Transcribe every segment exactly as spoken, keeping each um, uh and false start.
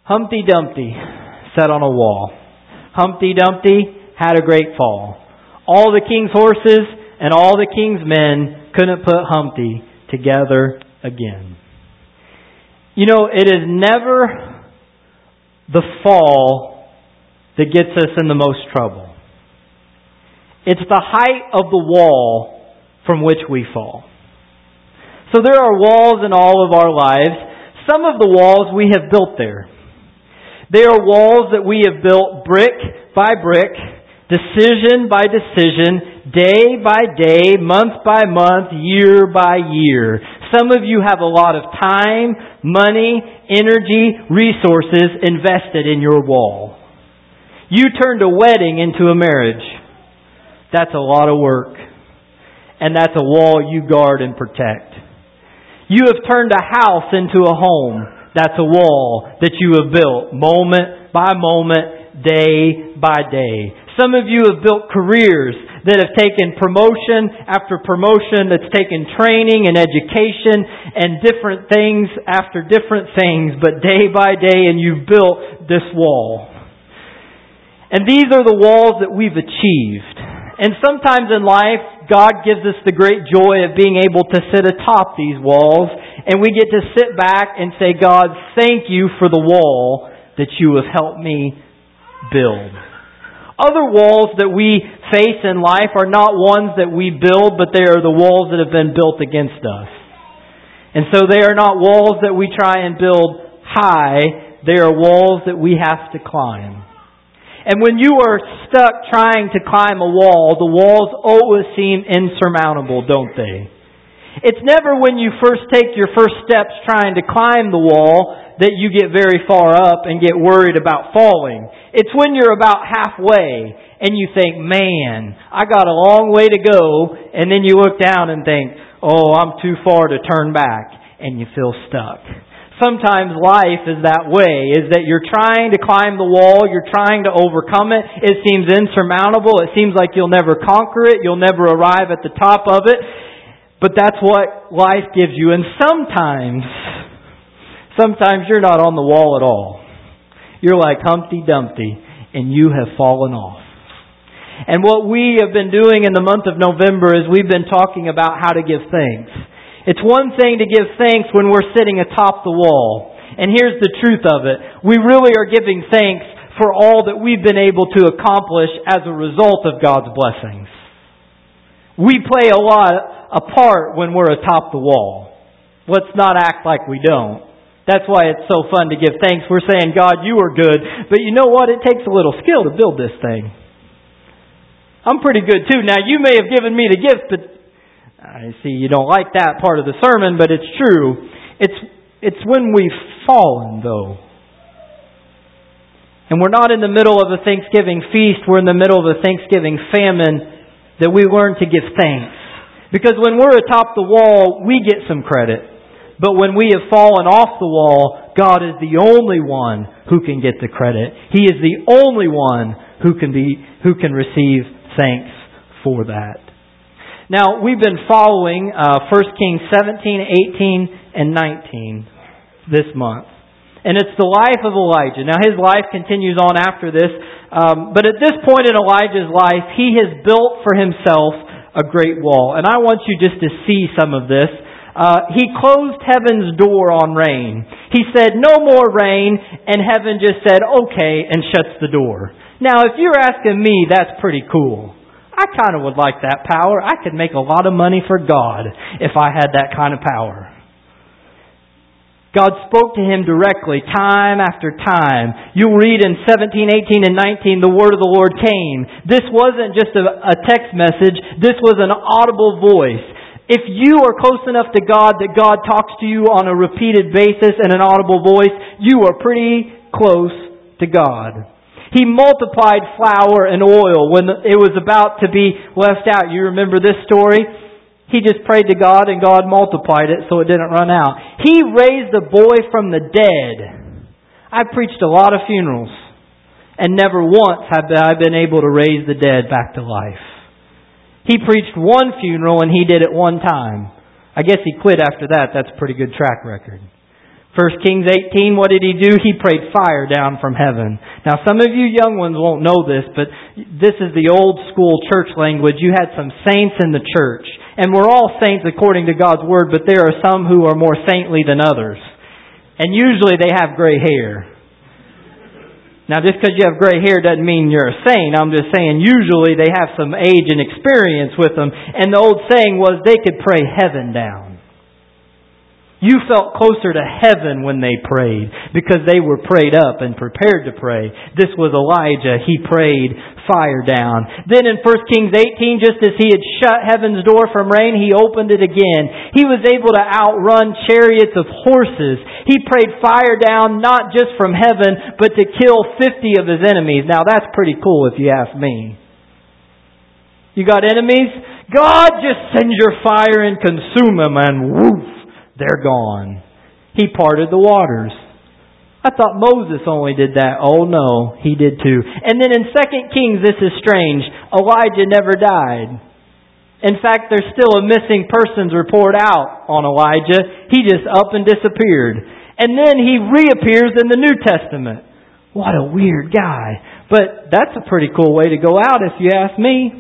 Humpty Dumpty sat on a wall. Humpty Dumpty had a great fall. All the king's horses and all the king's men couldn't put Humpty together again. You know, it is never the fall that gets us in the most trouble. It's the height of the wall from which we fall. So there are walls in all of our lives. Some of the walls we have built there. They are walls that we have built brick by brick, decision by decision, day by day, month by month, year by year. Some of you have a lot of time, money, energy, resources invested in your wall. You turned a wedding into a marriage. That's a lot of work. And that's a wall you guard and protect. You have turned a house into a home. That's a wall that you have built moment by moment, day by day. Some of you have built careers that have taken promotion after promotion, that's taken training and education and different things after different things, but day by day, and you've built this wall. And these are the walls that we've achieved. And sometimes in life, God gives us the great joy of being able to sit atop these walls, and we get to sit back and say, God, thank you for the wall that you have helped me build. Other walls that we face in life are not ones that we build, but they are the walls that have been built against us. And so they are not walls that we try and build high, they are walls that we have to climb. And when you are stuck trying to climb a wall, the walls always seem insurmountable, don't they? It's never when you first take your first steps trying to climb the wall that you get very far up and get worried about falling. It's when you're about halfway and you think, man, I got a long way to go. And then you look down and think, oh, I'm too far to turn back. And you feel stuck. Sometimes life is that way, is that you're trying to climb the wall, you're trying to overcome it. It seems insurmountable. It seems like you'll never conquer it. You'll never arrive at the top of it. But that's what life gives you. And sometimes, sometimes you're not on the wall at all. You're like Humpty Dumpty, and you have fallen off. And what we have been doing in the month of November is we've been talking about how to give thanks. It's one thing to give thanks when we're sitting atop the wall. And here's the truth of it. We really are giving thanks for all that we've been able to accomplish as a result of God's blessings. We play a lot a part when we're atop the wall. Let's not act like we don't. That's why it's so fun to give thanks. We're saying, God, you are good. But you know what? It takes a little skill to build this thing. I'm pretty good too. Now, you may have given me the gift, but I see you don't like that part of the sermon, but it's true. It's it's when we've fallen, though. And we're not in the middle of a Thanksgiving feast. We're in the middle of a Thanksgiving famine that we learn to give thanks. Because when we're atop the wall, we get some credit. But when we have fallen off the wall, God is the only one who can get the credit. He is the only one who can be who can receive thanks for that. Now, we've been following uh, First Kings seventeen, eighteen, and nineteen this month. And it's the life of Elijah. Now, his life continues on after this. Um, but at this point in Elijah's life, he has built for himself a great wall. And I want you just to see some of this. Uh, he closed heaven's door on rain. He said, no more rain. And heaven just said, okay, and shuts the door. Now, if you're asking me, that's pretty cool. I kind of would like that power. I could make a lot of money for God if I had that kind of power. God spoke to him directly, time after time. You'll read in seventeen, eighteen, and nineteen, the word of the Lord came. This wasn't just a, a text message. This was an audible voice. If you are close enough to God that God talks to you on a repeated basis in an audible voice, you are pretty close to God. He multiplied flour and oil when it was about to be left out. You remember this story? He just prayed to God and God multiplied it so it didn't run out. He raised a boy from the dead. I've preached a lot of funerals and never once have I been able to raise the dead back to life. He preached one funeral and he did it one time. I guess he quit after that. That's a pretty good track record. First Kings eighteen, what did he do? He prayed fire down from heaven. Now some of you young ones won't know this, but this is the old school church language. You had some saints in the church. And we're all saints according to God's Word, but there are some who are more saintly than others. And usually they have gray hair. Now just because you have gray hair doesn't mean you're a saint. I'm just saying usually they have some age and experience with them. And the old saying was they could pray heaven down. You felt closer to heaven when they prayed because they were prayed up and prepared to pray. This was Elijah. He prayed fire down. Then in First Kings eighteen, just as he had shut heaven's door from rain, he opened it again. He was able to outrun chariots of horses. He prayed fire down not just from heaven, but to kill fifty of his enemies. Now that's pretty cool if you ask me. You got enemies? God, just send your fire and consume them, and woof, they're gone. He parted the waters. I thought Moses only did that. Oh no, he did too. And then in Second Kings, this is strange. Elijah never died. In fact, there's still a missing persons report out on Elijah. He just up and disappeared. And then he reappears in the New Testament. What a weird guy. But that's a pretty cool way to go out if you ask me.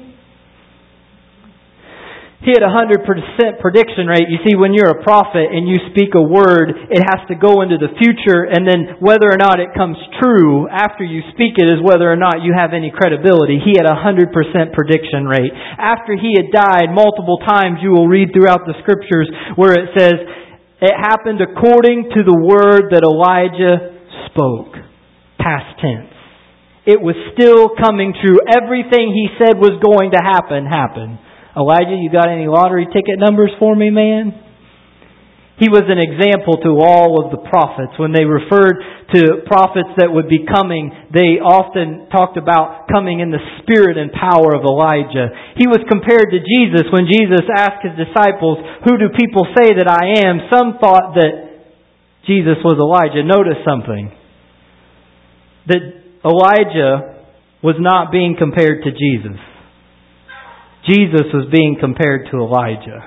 He had a one hundred percent prediction rate. You see, when you're a prophet and you speak a word, it has to go into the future, and then whether or not it comes true after you speak it is whether or not you have any credibility. He had a one hundred percent prediction rate. After he had died multiple times, you will read throughout the scriptures where it says, it happened according to the word that Elijah spoke. Past tense. It was still coming true. Everything he said was going to happen, happened. Elijah, you got any lottery ticket numbers for me, man? He was an example to all of the prophets. When they referred to prophets that would be coming, they often talked about coming in the spirit and power of Elijah. He was compared to Jesus when Jesus asked his disciples, who do people say that I am? Some thought that Jesus was Elijah. Notice something. That Elijah was not being compared to Jesus. Jesus was being compared to Elijah.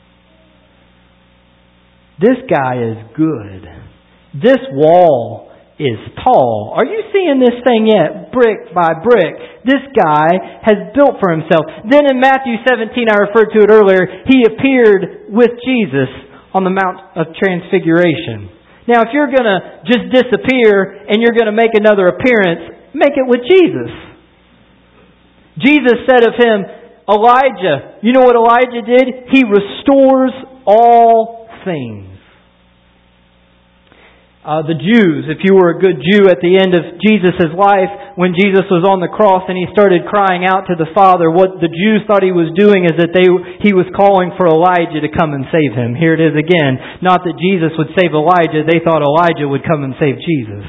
This guy is good. This wall is tall. Are you seeing this thing yet? Brick by brick. This guy has built for himself. Then in Matthew seventeen, I referred to it earlier, he appeared with Jesus on the Mount of Transfiguration. Now, if you're going to just disappear and you're going to make another appearance, make it with Jesus. Jesus said of him, Elijah, you know what Elijah did? He restores all things. Uh, the Jews, if you were a good Jew at the end of Jesus' life, when Jesus was on the cross and he started crying out to the Father, what the Jews thought he was doing is that they he was calling for Elijah to come and save him. Here it is again. Not that Jesus would save Elijah, they thought Elijah would come and save Jesus.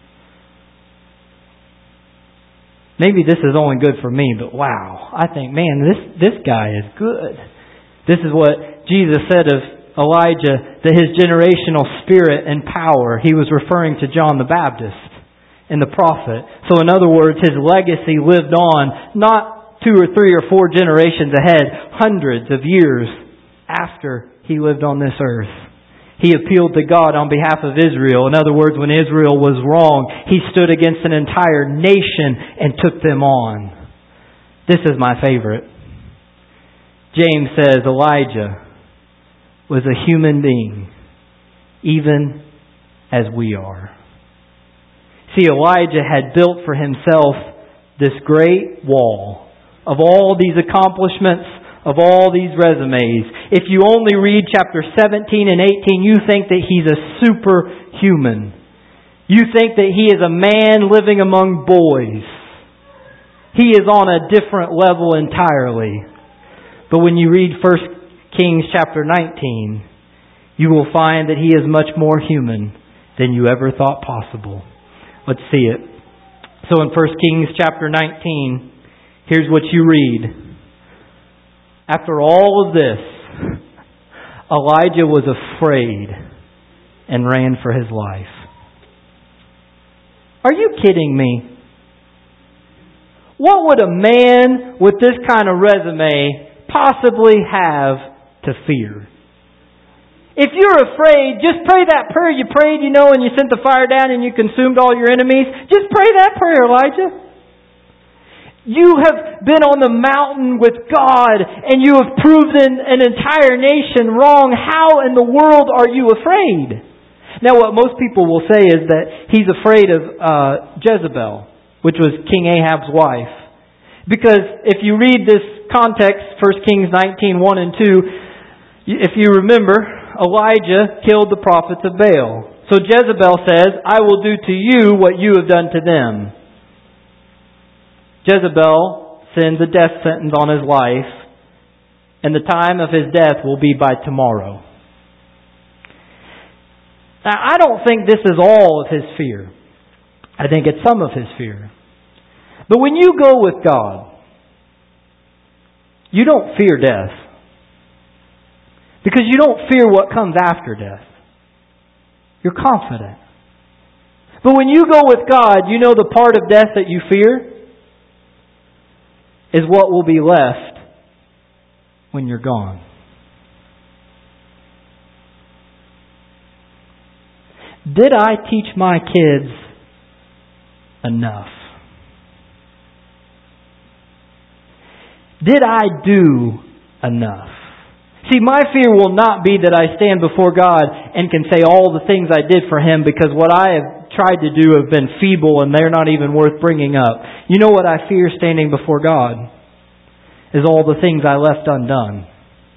Maybe this is only good for me, but wow. I think, man, this, this guy is good. This is what Jesus said of Elijah, that his generational spirit and power, he was referring to John the Baptist and the prophet. So in other words, his legacy lived on not two or three or four generations ahead, hundreds of years after he lived on this earth. He appealed to God on behalf of Israel. In other words, when Israel was wrong, he stood against an entire nation and took them on. This is my favorite. James says Elijah was a human being, even as we are. See, Elijah had built for himself this great wall of all these accomplishments, of all these resumes. If you only read chapter seventeen and eighteen, you think that he's a superhuman. You think that he is a man living among boys. He is on a different level entirely. But when you read First Kings chapter nineteen, you will find that he is much more human than you ever thought possible. Let's see it. So in First Kings chapter nineteen, here's what you read. After all of this, Elijah was afraid and ran for his life. Are you kidding me? What would a man with this kind of resume possibly have to fear? If you're afraid, just pray that prayer you prayed, you know, and you sent the fire down and you consumed all your enemies. Just pray that prayer, Elijah. You have been on the mountain with God and you have proven an entire nation wrong. How in the world are you afraid? Now what most people will say is that he's afraid of uh, Jezebel, which was King Ahab's wife. Because if you read this context, First Kings nineteen, one and two, if you remember, Elijah killed the prophets of Baal. So Jezebel says, I will do to you what you have done to them. Jezebel sends a death sentence on his life, and the time of his death will be by tomorrow. Now, I don't think this is all of his fear. I think it's some of his fear. But when you go with God, you don't fear death. Because you don't fear what comes after death. You're confident. But when you go with God, you know the part of death that you fear is what will be left when you're gone. Did I teach my kids enough? Did I do enough? See, my fear will not be that I stand before God and can say all the things I did for Him, because what I have tried to do have been feeble and they're not even worth bringing up. You know what I fear standing before God? Is all the things I left undone.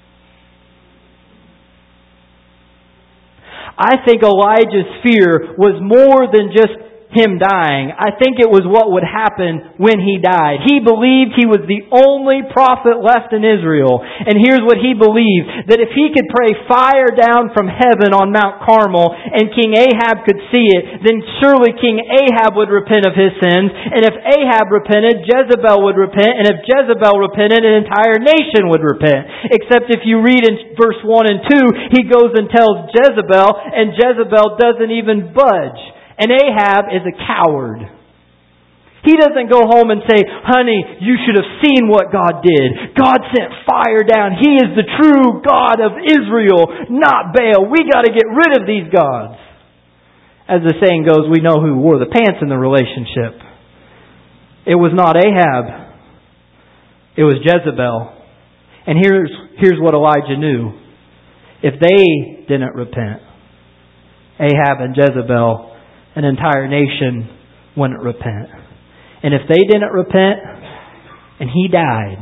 I think Elijah's fear was more than just him dying. I think it was what would happen when he died. He believed he was the only prophet left in Israel. And here's what he believed. That if he could pray fire down from heaven on Mount Carmel and King Ahab could see it, then surely King Ahab would repent of his sins. And if Ahab repented, Jezebel would repent. And if Jezebel repented, an entire nation would repent. Except if you read in verse one and two, he goes and tells Jezebel, and Jezebel doesn't even budge. And Ahab is a coward. He doesn't go home and say, honey, you should have seen what God did. God sent fire down. He is the true God of Israel, not Baal. We got to get rid of these gods. As the saying goes, we know who wore the pants in the relationship. It was not Ahab. It was Jezebel. And here's, here's what Elijah knew. If they didn't repent, Ahab and Jezebel, an entire nation wouldn't repent. And if they didn't repent and he died,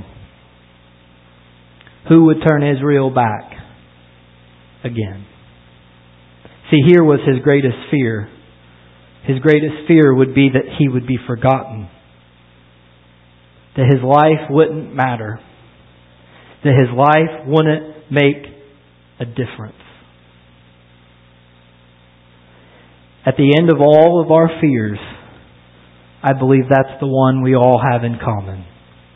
who would turn Israel back again? See, here was his greatest fear. His greatest fear would be that he would be forgotten. That his life wouldn't matter. That his life wouldn't make a difference. At the end of all of our fears, I believe that's the one we all have in common.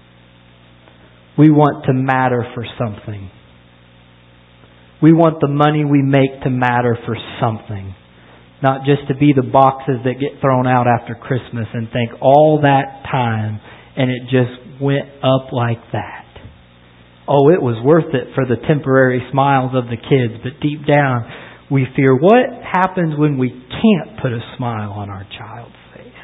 We want to matter for something. We want the money we make to matter for something. Not just to be the boxes that get thrown out after Christmas and think all that time and it just went up like that. Oh, it was worth it for the temporary smiles of the kids, but deep down we fear what happens when we can't put a smile on our child's face.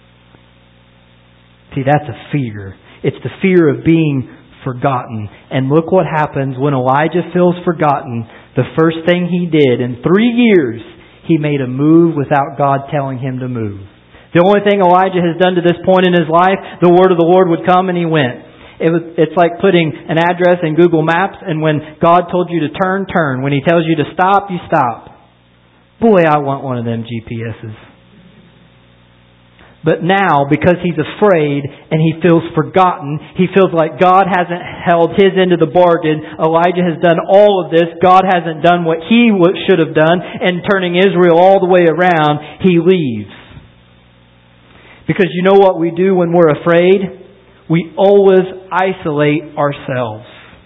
See, that's a fear. It's the fear of being forgotten. And look what happens when Elijah feels forgotten. The first thing he did in three years, he made a move without God telling him to move. The only thing Elijah has done to this point in his life, the word of the Lord would come and he went. It was, it's like putting an address in Google Maps, and when God told you to turn, turn. When He tells you to stop, you stop. Boy, I want one of them G P S's. But now, because he's afraid and he feels forgotten, he feels like God hasn't held His end of the bargain. Elijah has done all of this. God hasn't done what he should have done, and turning Israel all the way around, he leaves. Because you know what we do when we're afraid? We always isolate ourselves.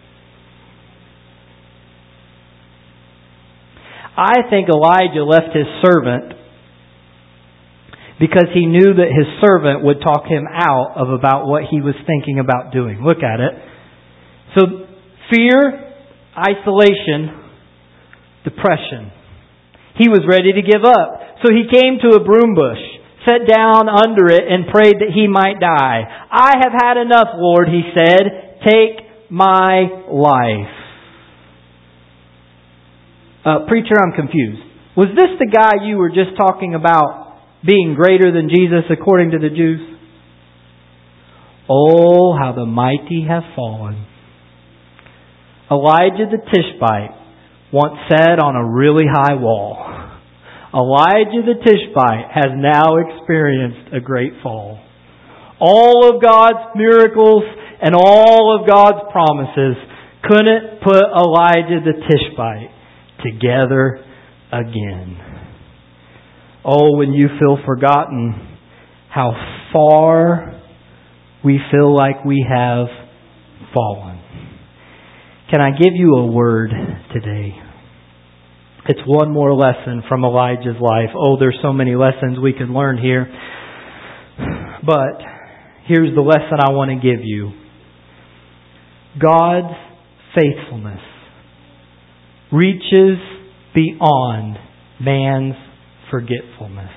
I think Elijah left his servant because he knew that his servant would talk him out of about what he was thinking about doing. Look at it. So fear, isolation, depression. He was ready to give up. So he came to a broom bush, sat down under it, and prayed that he might die. I have had enough, Lord, he said. Take my life. Uh, preacher, I'm confused. Was this the guy you were just talking about being greater than Jesus according to the Jews? Oh, how the mighty have fallen. Elijah the Tishbite once sat on a really high wall. Elijah the Tishbite has now experienced a great fall. All of God's miracles and all of God's promises couldn't put Elijah the Tishbite together again. Oh, when you feel forgotten, how far we feel like we have fallen. Can I give you a word today? It's one more lesson from Elijah's life. Oh, there's so many lessons we could learn here. But here's the lesson I want to give you. God's faithfulness reaches beyond man's forgetfulness.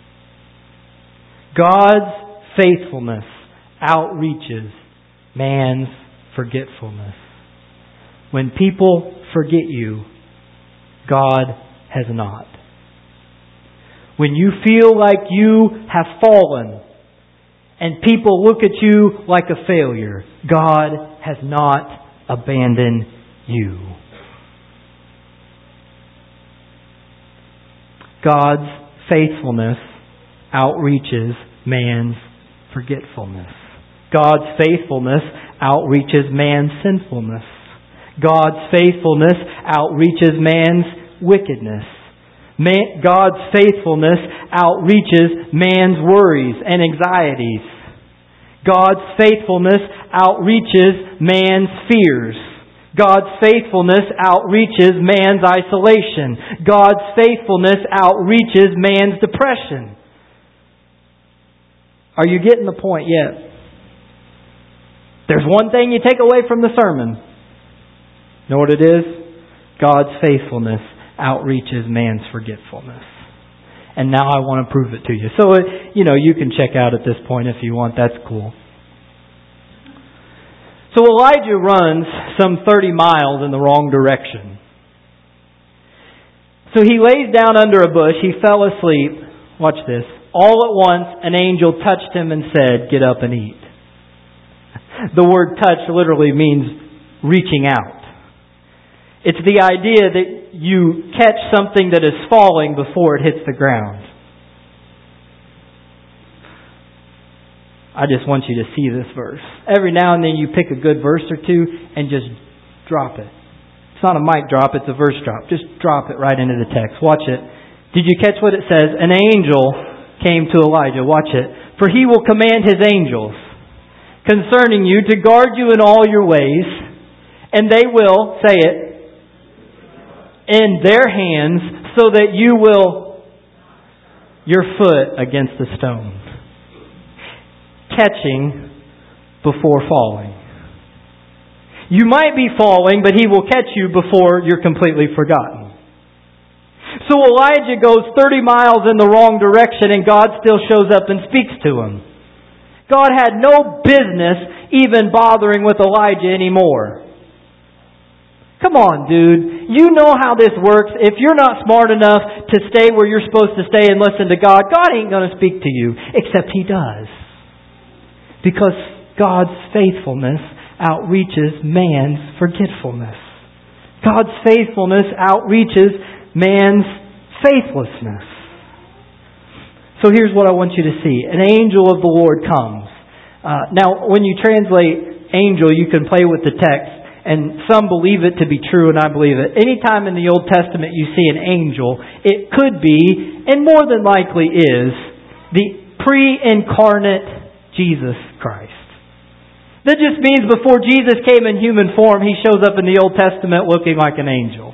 God's faithfulness outreaches man's forgetfulness. When people forget you, God has not. When you feel like you have fallen and people look at you like a failure, God has not abandoned you. God's faithfulness outreaches man's forgetfulness. God's faithfulness outreaches man's sinfulness. God's faithfulness outreaches man's wickedness. Man, God's faithfulness outreaches man's worries and anxieties. God's faithfulness outreaches man's fears. God's faithfulness outreaches man's isolation. God's faithfulness outreaches man's depression. Are you getting the point yet? There's one thing you take away from the sermon. You know what it is? God's faithfulness outreaches man's forgetfulness. And now I want to prove it to you. So, you know, you can check out at this point if you want. That's cool. So Elijah runs some thirty miles in the wrong direction. So he lays down under a bush. He fell asleep. Watch this. All at once, an angel touched him and said, "Get up and eat." The word touch literally means reaching out. It's the idea that you catch something that is falling before it hits the ground. I just want you to see this verse. Every now and then you pick a good verse or two and just drop it. It's not a mic drop, it's a verse drop. Just drop it right into the text. Watch it. Did you catch what it says? An angel came to Elijah. Watch it. For he will command his angels concerning you to guard you in all your ways, and they will, say it, in their hands, so that you will your foot against the stone. Catching before falling. You might be falling, but he will catch you before you're completely forgotten. So Elijah goes thirty miles in the wrong direction, and God still shows up and speaks to him. God had no business even bothering with Elijah anymore. Come on, dude. You know how this works. If you're not smart enough to stay where you're supposed to stay and listen to God, God ain't going to speak to you. Except He does. Because God's faithfulness outreaches man's forgetfulness. God's faithfulness outreaches man's faithlessness. So here's what I want you to see. An angel of the Lord comes. Uh, now, when you translate angel, you can play with the text. And some believe it to be true, and I believe it. Anytime in the Old Testament you see an angel, it could be, and more than likely is, the pre-incarnate Jesus Christ. That just means before Jesus came in human form, He shows up in the Old Testament looking like an angel.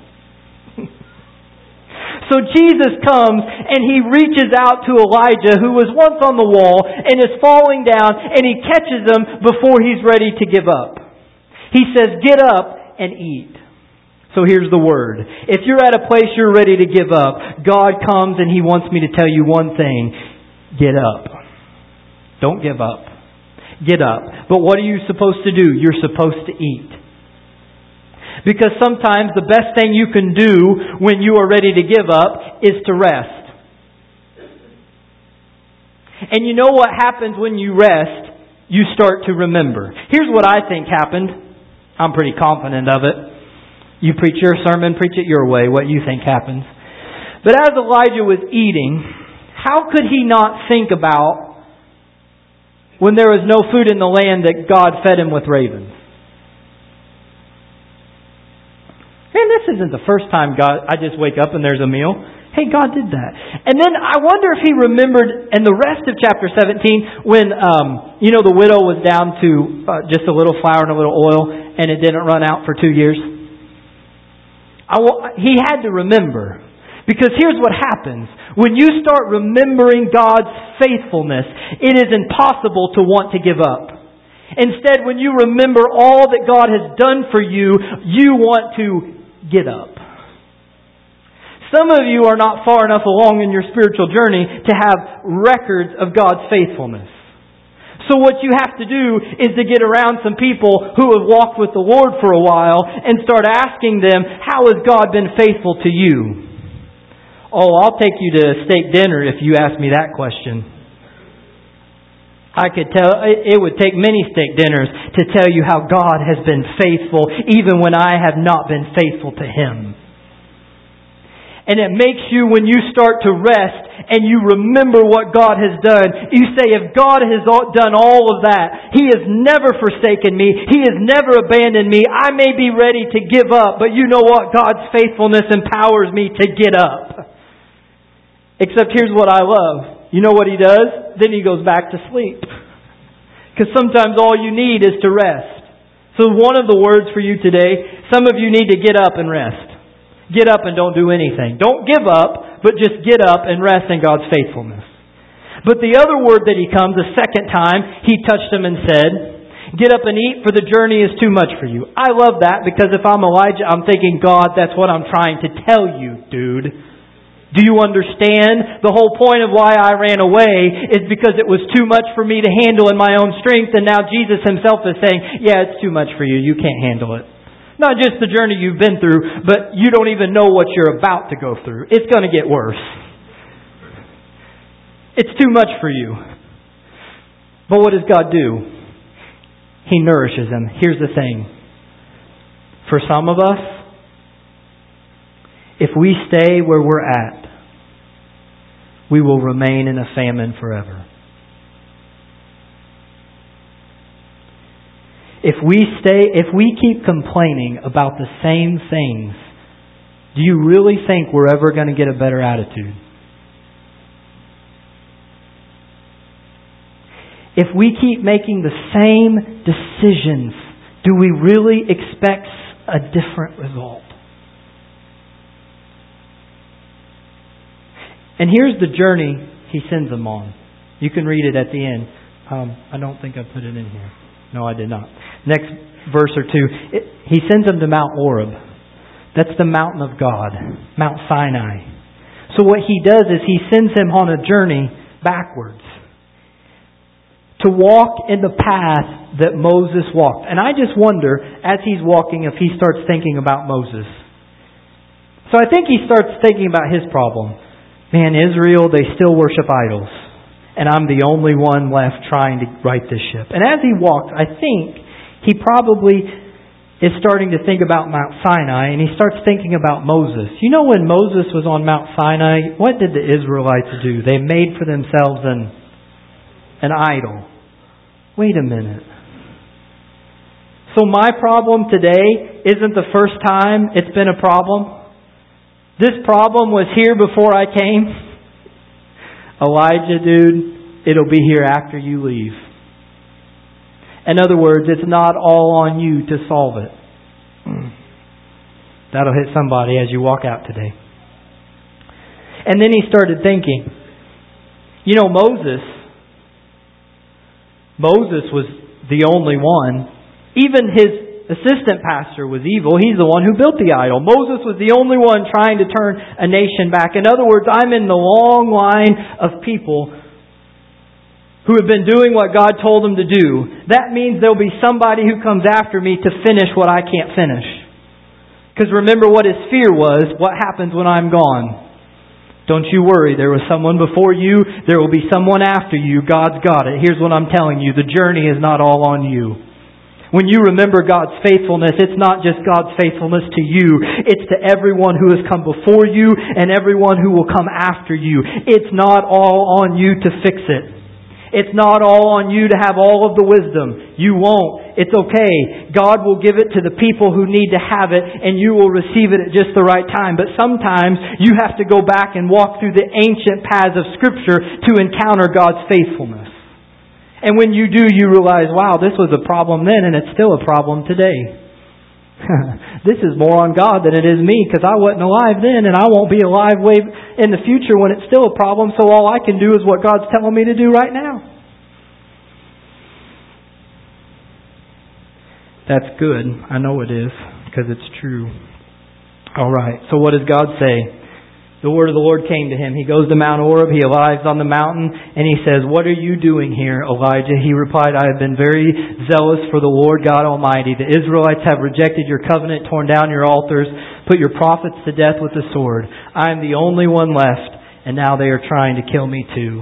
So Jesus comes and He reaches out to Elijah, who was once on the wall and is falling down, and He catches him before he's ready to give up. He says, "Get up and eat." So here's the word. If you're at a place you're ready to give up, God comes and He wants me to tell you one thing. Get up. Don't give up. Get up. But what are you supposed to do? You're supposed to eat. Because sometimes the best thing you can do when you are ready to give up is to rest. And you know what happens when you rest? You start to remember. Here's what I think happened. I'm pretty confident of it. You preach your sermon, preach it your way, what you think happens. But as Elijah was eating, how could he not think about when there was no food in the land that God fed him with ravens? Man, this isn't the first time God, I just wake up and there's a meal. Hey, God did that. And then I wonder if he remembered in the rest of chapter seventeen when, um, you know, the widow was down to uh, just a little flour and a little oil and it didn't run out for two years. I, he had to remember. Because here's what happens. When you start remembering God's faithfulness, it is impossible to want to give up. Instead, when you remember all that God has done for you, you want to get up. Some of you are not far enough along in your spiritual journey to have records of God's faithfulness. So what you have to do is to get around some people who have walked with the Lord for a while and start asking them, how has God been faithful to you? Oh, I'll take you to steak dinner if you ask me that question. I could tell, it would take many steak dinners to tell you how God has been faithful even when I have not been faithful to Him. And it makes you, when you start to rest and you remember what God has done, you say, if God has done all of that, He has never forsaken me, He has never abandoned me, I may be ready to give up, but you know what? God's faithfulness empowers me to get up. Except here's what I love. You know what He does? Then He goes back to sleep. Because sometimes all you need is to rest. So one of the words for you today, some of you need to get up and rest. Get up and don't do anything. Don't give up, but just get up and rest in God's faithfulness. But the other word that He comes, the second time, He touched him and said, get up and eat, for the journey is too much for you. I love that because if I'm Elijah, I'm thinking, God, that's what I'm trying to tell you, dude. Do you understand? The whole point of why I ran away is because it was too much for me to handle in my own strength, and now Jesus Himself is saying, yeah, it's too much for you. You can't handle it. Not just the journey you've been through, but you don't even know what you're about to go through. It's going to get worse. It's too much for you. But what does God do? He nourishes them. Here's the thing. For some of us, if we stay where we're at, we will remain in a famine forever. If we stay, if we keep complaining about the same things, do you really think we're ever going to get a better attitude? If we keep making the same decisions, do we really expect a different result? And here's the journey He sends them on. You can read it at the end. Um, I don't think I put it in here. No, I did not. Next verse or two. It, he sends them to Mount Horeb. That's the mountain of God. Mount Sinai. So what He does is He sends him on a journey backwards. To walk in the path that Moses walked. And I just wonder, as he's walking, if he starts thinking about Moses. So I think he starts thinking about his problem. Man, Israel, they still worship idols. And I'm the only one left trying to right this ship. And as he walked, I think he probably is starting to think about Mount Sinai, and he starts thinking about Moses. You know, when Moses was on Mount Sinai, what did the Israelites do? They made for themselves an, an idol. Wait a minute. So my problem today isn't the first time it's been a problem. This problem was here before I came. Elijah, dude, it'll be here after you leave. In other words, it's not all on you to solve it. That'll hit somebody as you walk out today. And then he started thinking, you know, Moses, Moses was the only one. Even his assistant pastor was evil. He's the one who built the idol. Moses was the only one trying to turn a nation back. In other words, I'm in the long line of people who have been doing what God told them to do. That means there'll be somebody who comes after me to finish what I can't finish. Because remember what his fear was, what happens when I'm gone. Don't you worry, there was someone before you, there will be someone after you. God's got it. Here's what I'm telling you, the journey is not all on you. When you remember God's faithfulness, it's not just God's faithfulness to you. It's to everyone who has come before you and everyone who will come after you. It's not all on you to fix it. It's not all on you to have all of the wisdom. You won't. It's okay. God will give it to the people who need to have it, and you will receive it at just the right time. But sometimes you have to go back and walk through the ancient paths of Scripture to encounter God's faithfulness. And when you do, you realize, wow, this was a problem then, and it's still a problem today. This is more on God than it is me, because I wasn't alive then, and I won't be alive way in the future when it's still a problem, so all I can do is what God's telling me to do right now. That's good. I know it is, because it's true. All right, so what does God say? The word of the Lord came to him. He goes to Mount Oreb. He arrives on the mountain and he says, "What are you doing here, Elijah?" He replied, "I have been very zealous for the Lord God Almighty. The Israelites have rejected your covenant, torn down your altars, put your prophets to death with the sword. I am the only one left, and now they are trying to kill me too."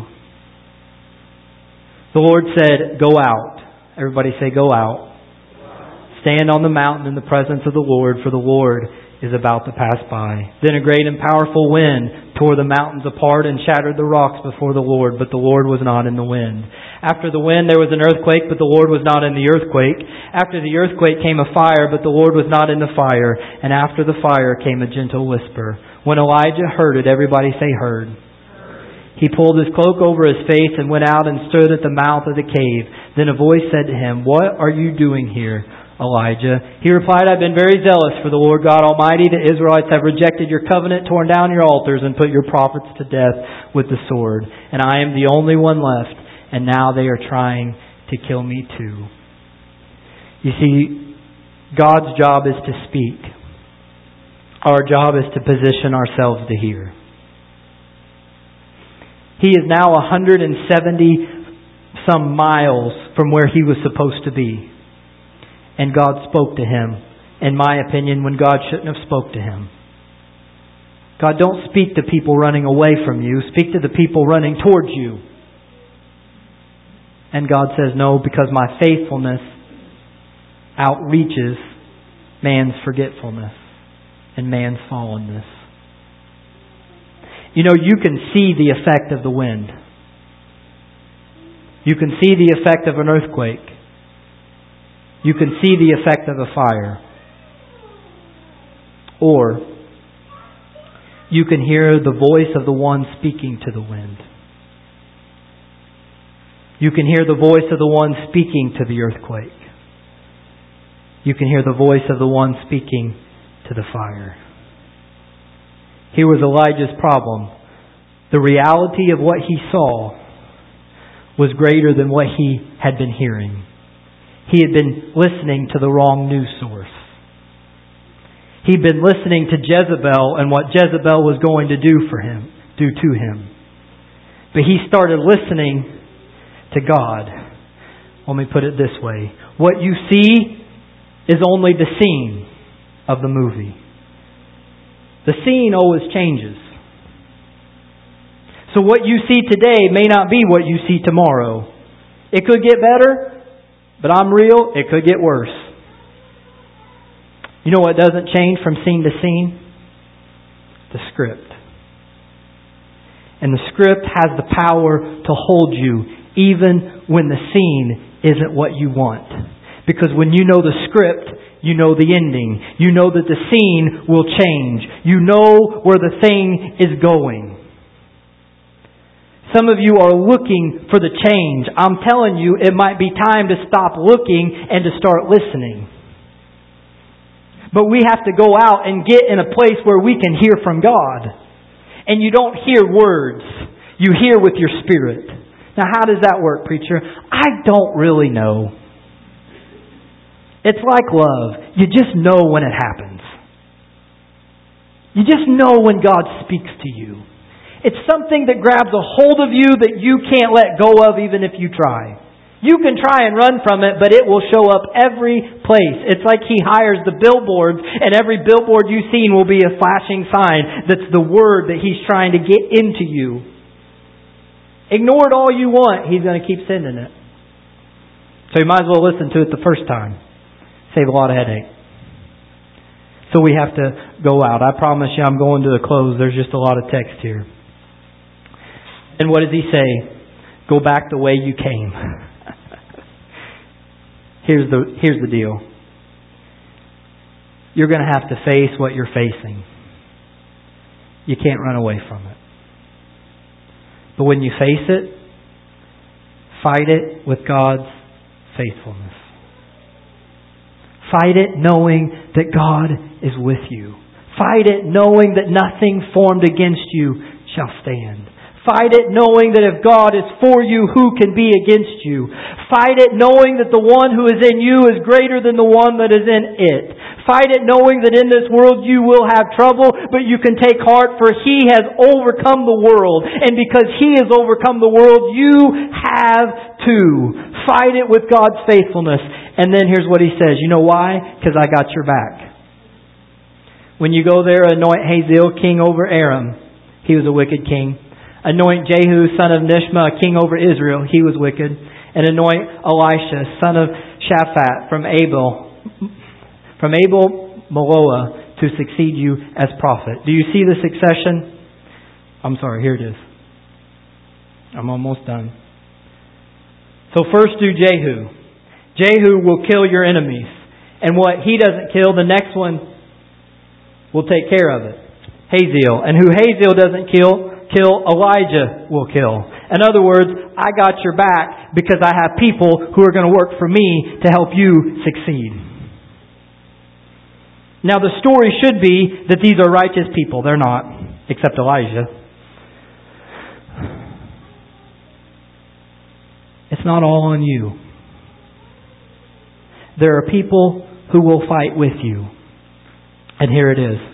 The Lord said, "Go out." Everybody say, "Go out. Stand on the mountain in the presence of the Lord, for the Lord is about to pass by." Then a great and powerful wind tore the mountains apart and shattered the rocks before the Lord, but the Lord was not in the wind. After the wind there was an earthquake, but the Lord was not in the earthquake. After the earthquake came a fire, but the Lord was not in the fire. And after the fire came a gentle whisper. When Elijah heard it, everybody say heard. He pulled his cloak over his face and went out and stood at the mouth of the cave. Then a voice said to him, "What are you doing here, Elijah?" He replied, "I've been very zealous for the Lord God Almighty. The Israelites have rejected your covenant, torn down your altars, and put your prophets to death with the sword. And I am the only one left, and now they are trying to kill me too." You see, God's job is to speak. Our job is to position ourselves to hear. He is now one hundred seventy some miles from where he was supposed to be. And God spoke to him, in my opinion, when God shouldn't have spoke to him. God, don't speak to people running away from you. Speak to the people running towards you. And God says, "No, because my faithfulness outreaches man's forgetfulness and man's fallenness." You know, you can see the effect of the wind. You can see the effect of an earthquake. You can see the effect of a fire. Or you can hear the voice of the one speaking to the wind. You can hear the voice of the one speaking to the earthquake. You can hear the voice of the one speaking to the fire. Here was Elijah's problem. The reality of what he saw was greater than what he had been hearing. He had been listening to the wrong news source. He'd been listening to Jezebel and what Jezebel was going to do for him, do to him. But he started listening to God. Let me put it this way. What you see is only the scene of the movie. The scene always changes. So what you see today may not be what you see tomorrow. It could get better, but I'm real, it could get worse. You know what doesn't change from scene to scene? The script. And the script has the power to hold you even when the scene isn't what you want. Because when you know the script, you know the ending. You know that the scene will change. You know where the thing is going. Some of you are looking for the change. I'm telling you, it might be time to stop looking and to start listening. But we have to go out and get in a place where we can hear from God. And you don't hear words. You hear with your spirit. Now, how does that work, preacher? I don't really know. It's like love. You just know when it happens. You just know when God speaks to you. It's something that grabs a hold of you that you can't let go of even if you try. You can try and run from it, but it will show up every place. It's like He hires the billboards, and every billboard you've seen will be a flashing sign that's the word that He's trying to get into you. Ignore it all you want. He's going to keep sending it. So you might as well listen to it the first time. Save a lot of headache. So we have to go out. I promise you I'm going to the close. There's just a lot of text here. And what does He say? Go back the way you came. Here's the here's the deal. You're going to have to face what you're facing. You can't run away from it. But when you face it, fight it with God's faithfulness. Fight it knowing that God is with you. Fight it knowing that nothing formed against you shall stand. Fight it knowing that if God is for you, who can be against you? Fight it knowing that the one who is in you is greater than the one that is in it. Fight it knowing that in this world you will have trouble, but you can take heart, for He has overcome the world. And because He has overcome the world, you have too. Fight it with God's faithfulness. And then here's what He says. You know why? Because I got your back. When you go there, anoint Hazael king over Aram. He was a wicked king. Anoint Jehu, son of Nishma, king over Israel. He was wicked. And anoint Elisha, son of Shaphat, from Abel, from Abel Meholah, to succeed you as prophet. Do you see the succession? I'm sorry, here it is. I'm almost done. So first do Jehu. Jehu will kill your enemies. And what he doesn't kill, the next one will take care of it. Hazael. And who Hazael doesn't kill, kill, Elijah will kill. In other words, I got your back because I have people who are going to work for me to help you succeed. Now the story should be that these are righteous people. They're not, except Elijah. It's not all on you. There are people who will fight with you. And here it is.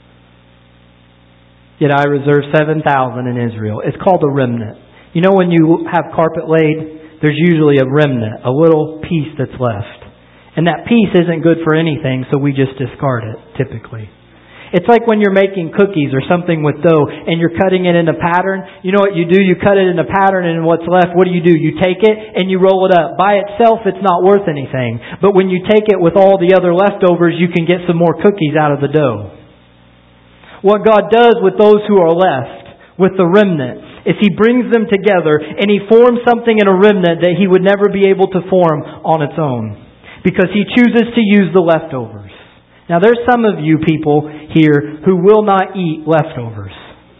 Yet I reserve seven thousand in Israel. It's called a remnant. You know when you have carpet laid, there's usually a remnant, a little piece that's left. And that piece isn't good for anything, so we just discard it, typically. It's like when you're making cookies or something with dough and you're cutting it in a pattern. You know what you do? You cut it in a pattern, and what's left, what do you do? You take it and you roll it up. By itself, it's not worth anything. But when you take it with all the other leftovers, you can get some more cookies out of the dough. What God does with those who are left, with the remnant, is He brings them together and He forms something in a remnant that He would never be able to form on its own. Because He chooses to use the leftovers. Now there's some of you people here who will not eat leftovers.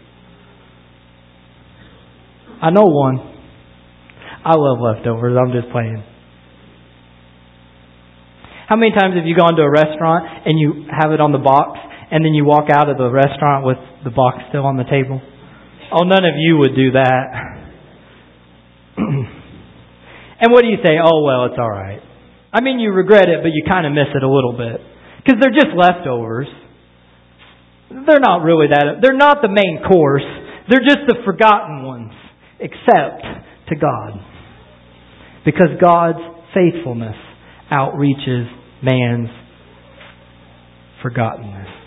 I know one. I love leftovers. I'm just playing. How many times have you gone to a restaurant and you have it on the box, and then you walk out of the restaurant with the box still on the table? Oh, none of you would do that. And what do you say? Oh, well, it's all right. I mean, you regret it, but you kind of miss it a little bit. Because they're just leftovers. They're not really that. They're not the main course. They're just the forgotten ones. Except to God. Because God's faithfulness outreaches man's forgottenness.